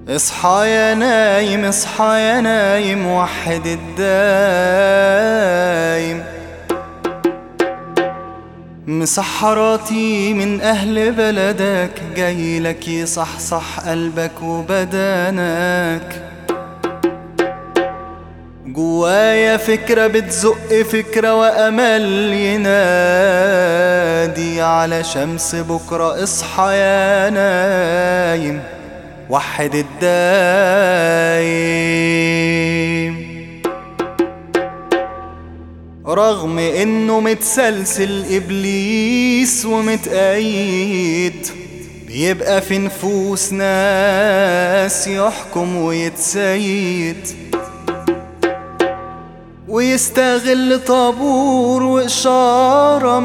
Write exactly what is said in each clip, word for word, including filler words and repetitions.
اصحى يا نايم اصحى يا نايم وحد الدايم. مسحراتي من أهل بلدك جايلك يصحصح قلبك وبدنك. جوايا فكرة بتزق فكرة وأمل ينادي على شمس بكرة. اصحى يا نايم وحد الدايم. رغم انه متسلسل ابليس ومتقيد، بيبقى في نفوس ناس يحكم ويتسيد، ويستغل طابور وإشارة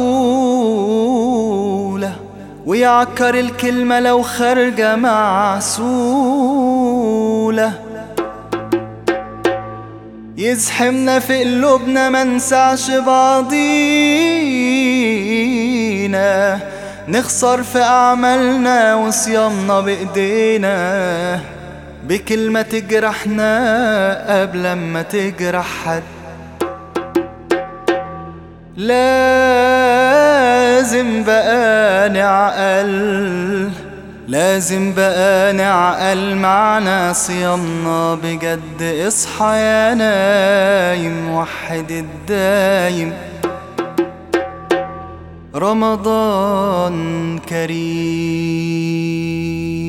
مقفولة، ويعكر الكلمة لو خارجة معسولة. يزحمنا في قلوبنا منسعش بعضينا، نخسر في أعمالنا وصيامنا بإيدينا، بكلمة تجرحنا قبل ما تجرح حد. لازم بقى نعقل، لازم بقى نعقل معنى صيامنا بجد. اصحى يا نايم وحد الدايم. رمضان كريم.